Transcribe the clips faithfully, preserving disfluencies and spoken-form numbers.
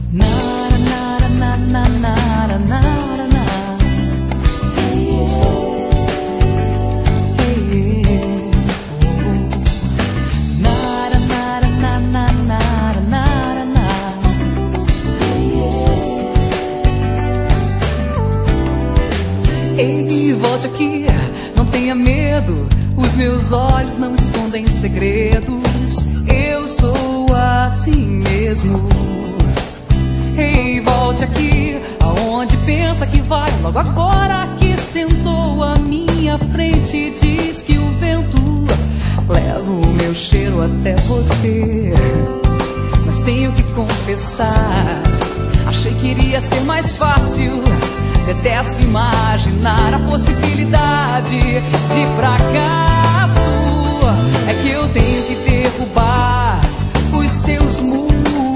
Ei, volte aqui, não tenha medo. Os meus olhos não escondem segredos. Eu sou assim mesmo. Ei, volte aqui, aonde pensa que vai. Logo agora que sentou à minha frente, diz que o vento leva o meu cheiro até você. Mas tenho que confessar, achei que iria ser mais fácil. Detesto imaginar a possibilidade de fracasso. É que eu tenho que derrubar os teus muros.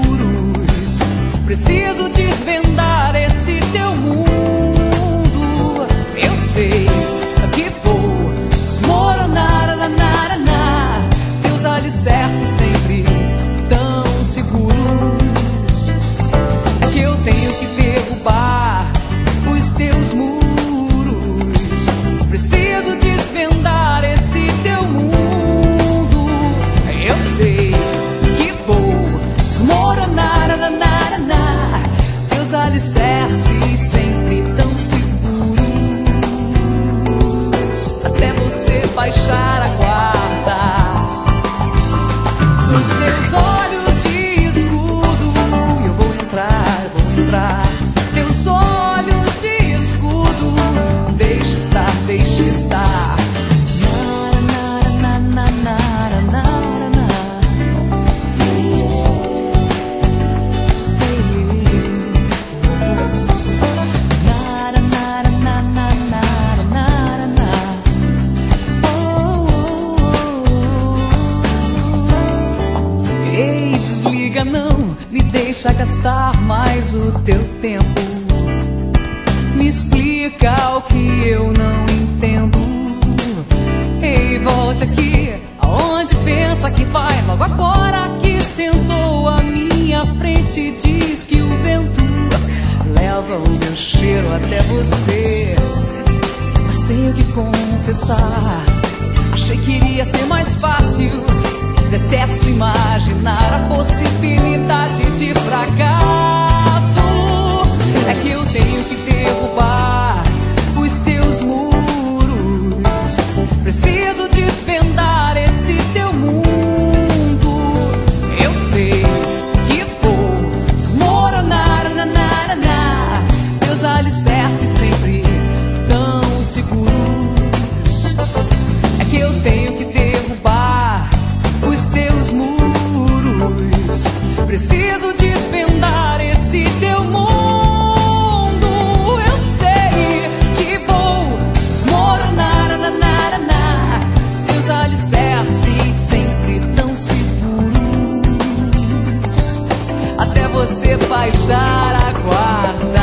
Preciso desvendar esse teu mundo. Eu sei que vou desmoronar, na, na, na, teus alicerces sempre tão seguros. É que eu tenho que derrubar os teus muros. Preciso desvendar esse teu mundo. Eu sei que vou desmoronar, na, na, na, teus alicerces sempre tão seguros, até você baixar a guarda. Nos teus olhos de escudo eu vou entrar, vou entrar. Teus olhos de escudo, deixe estar, deixe estar. Ei, desliga, não me deixa gastar mais o teu tempo. Me explica o que eu não entendo. Ei, volte aqui, aonde pensa que vai. Logo agora que sentou à minha frente, diz que o vento leva o meu cheiro até você. Mas tenho que confessar, achei que iria ser mais fácil. Detesto imaginar a possibilidade de fracasso. É que eu tenho que derrubar os teus muros. Preciso desvendar esse teu mundo. Eu sei que vou desmoronar, na, na, na, teus alicerces sempre tão seguros. É que eu tenho que derrubar os teus muros. Preciso desvendar esse teu mundo. Eu sei que vou desmoronar, na, na, na, teus alicerces sempre tão seguros, até você baixar a guarda.